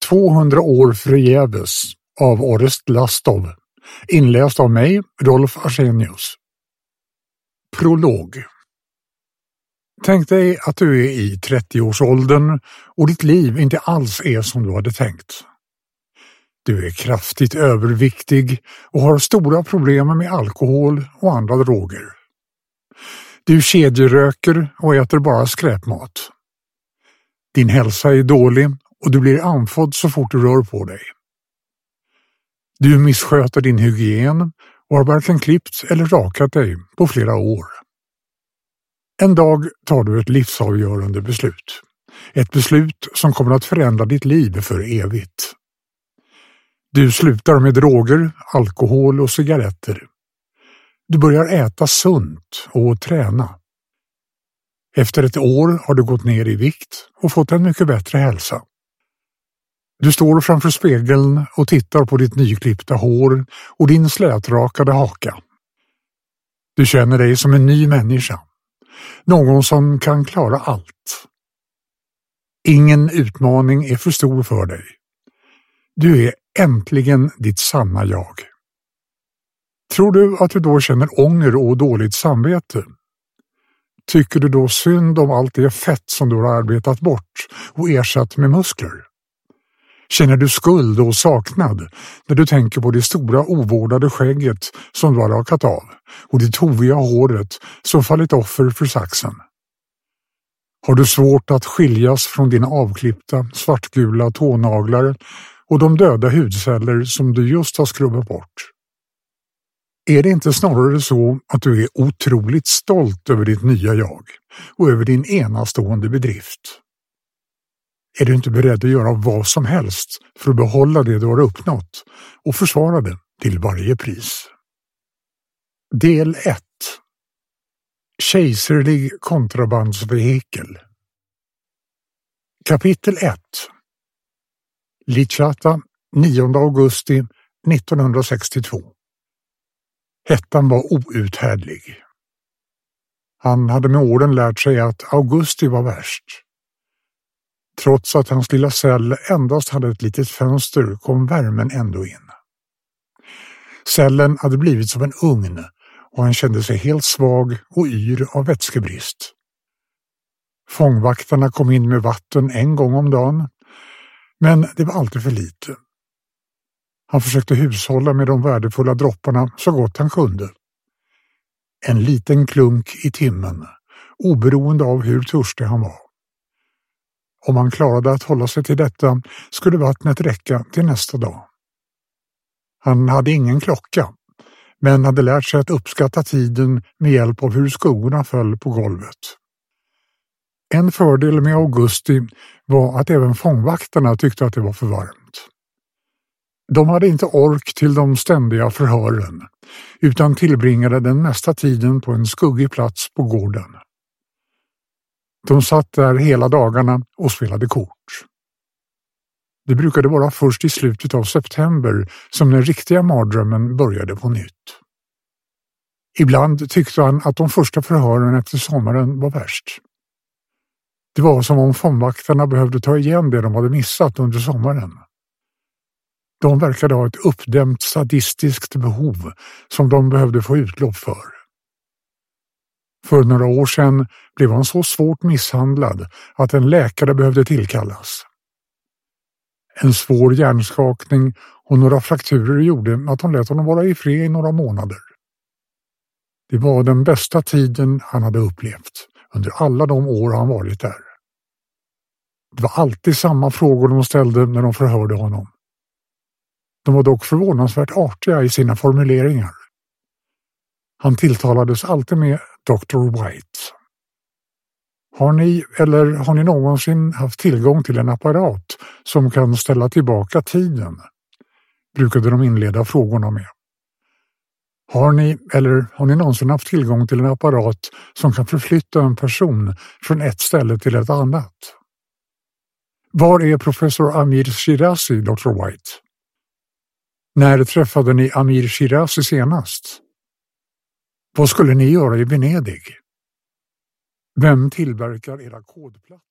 200 år förgäves av Orest Lastov, inläst av mig, Rolf Arsenius. Prolog. Tänk dig att du är i 30-årsåldern och ditt liv inte alls är som du hade tänkt. Du är kraftigt överviktig och har stora problem med alkohol och andra droger. Du kedjeröker och äter bara skräpmat. Din hälsa är dålig och du blir andfådd så fort du rör på dig. Du missköter din hygien och har varken klippt eller rakat dig på flera år. En dag tar du ett livsavgörande beslut. Ett beslut som kommer att förändra ditt liv för evigt. Du slutar med droger, alkohol och cigaretter. Du börjar äta sunt och träna. Efter ett år har du gått ner i vikt och fått en mycket bättre hälsa. Du står framför spegeln och tittar på ditt nyklippta hår och din slätrakade haka. Du känner dig som en ny människa. Någon som kan klara allt. Ingen utmaning är för stor för dig. Du är äntligen ditt sanna jag. Tror du att du då känner ånger och dåligt samvete? Tycker du då synd om allt det fett som du har arbetat bort och ersatt med muskler? Känner du skuld och saknad när du tänker på det stora ovårdade skägget som du har rakat av och det toviga håret som fallit offer för saxen? Har du svårt att skiljas från dina avklippta svartgula tånaglar och de döda hudceller som du just har skrubbat bort? Är det inte snarare så att du är otroligt stolt över ditt nya jag och över din enastående bedrift? Är du inte beredd att göra vad som helst för att behålla det du har uppnått och försvara det till varje pris? Del 1. Kejserlig kontrabandsvehikel. Kapitel 1. Lichata, 9 augusti 1962. Hettan var outhärdlig. Han hade med åren lärt sig att augusti var värst. Trots att hans lilla cell endast hade ett litet fönster kom värmen ändå in. Cellen hade blivit som en ugn och han kände sig helt svag och yr av vätskebrist. Fångvaktarna kom in med vatten en gång om dagen, men det var alltid för lite. Han försökte hushålla med de värdefulla dropparna så gott han kunde. En liten klunk i timmen, oberoende av hur törstig han var. Om han klarade att hålla sig till detta skulle vattnet räcka till nästa dag. Han hade ingen klocka, men hade lärt sig att uppskatta tiden med hjälp av hur skuggorna föll på golvet. En fördel med augusti var att även fångvaktarna tyckte att det var för varmt. De hade inte ork till de ständiga förhören, utan tillbringade den mesta tiden på en skuggig plats på gården. De satt där hela dagarna och spelade kort. Det brukade vara först i slutet av september som den riktiga mardrömmen började på nytt. Ibland tyckte han att de första förhören efter sommaren var värst. Det var som om fångvaktarna behövde ta igen det de hade missat under sommaren. De verkade ha ett uppdämt sadistiskt behov som de behövde få utlopp för. För några år sedan blev han så svårt misshandlad att en läkare behövde tillkallas. En svår hjärnskakning och några frakturer gjorde att han lät honom vara i fred i några månader. Det var den bästa tiden han hade upplevt under alla de år han varit där. Det var alltid samma frågor de ställde när de förhörde honom. De var dock förvånansvärt artiga i sina formuleringar. Han tilltalades alltid med Dr. White. Har ni någonsin haft tillgång till en apparat som kan ställa tillbaka tiden? Brukade de inleda frågorna med. Har ni någonsin haft tillgång till en apparat som kan förflytta en person från ett ställe till ett annat? Var är professor Amir Shirazi, Dr. White? När träffade ni Amir Shirazi senast? Vad skulle ni göra i Venedig? Vem tillverkar era kodplattor?